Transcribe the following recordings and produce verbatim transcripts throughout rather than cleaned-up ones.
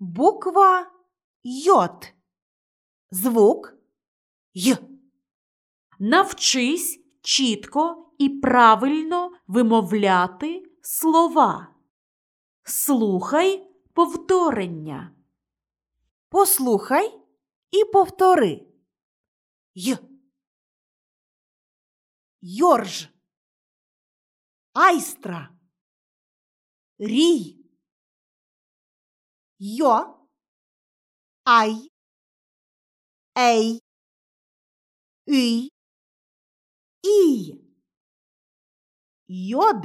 Буква Йод. Звук Й. Навчись чітко і правильно вимовляти слова. Слухай повторення. Послухай і повтори. Й. Йорж. Айстра. Рій. Йо. Ай. Ей. Ій. Ій. Йод.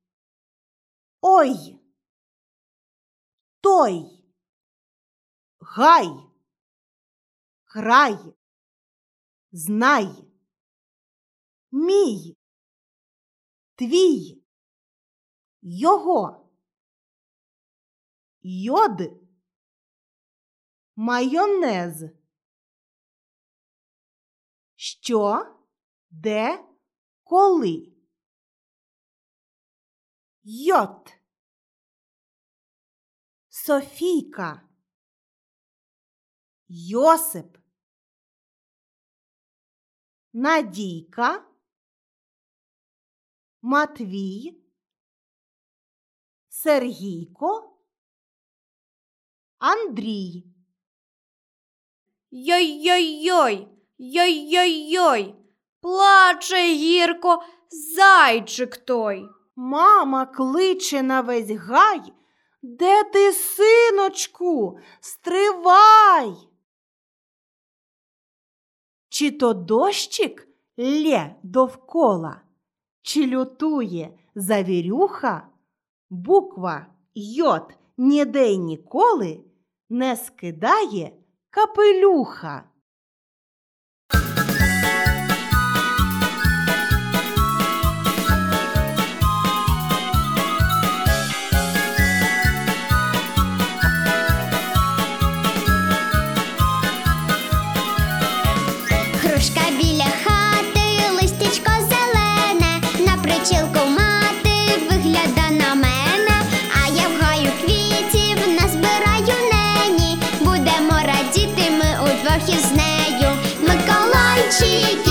Ой. Той. Гай. Край. Знай. Мій. Твій. Його. Йод. Майонез. Що, де, коли. Йод. Софійка. Йосип. Надійка. Матвій. Сергійко. Андрій. Йой-йой-йой, йой-йой-йой, плаче гірко зайчик той. Мама кличе на весь гай. Де ти, синочку? Стривай! Чи то дощик лє довкола, чи лютує завірюха, буква Йод ніде й ніколи не скидає капелюха. Грушка біля хати, листячко зелене, на причілку мати вигляда на мене, а я в гаю квітів назбираю нені, будемо радіти ми удвох із нею. Миколайчик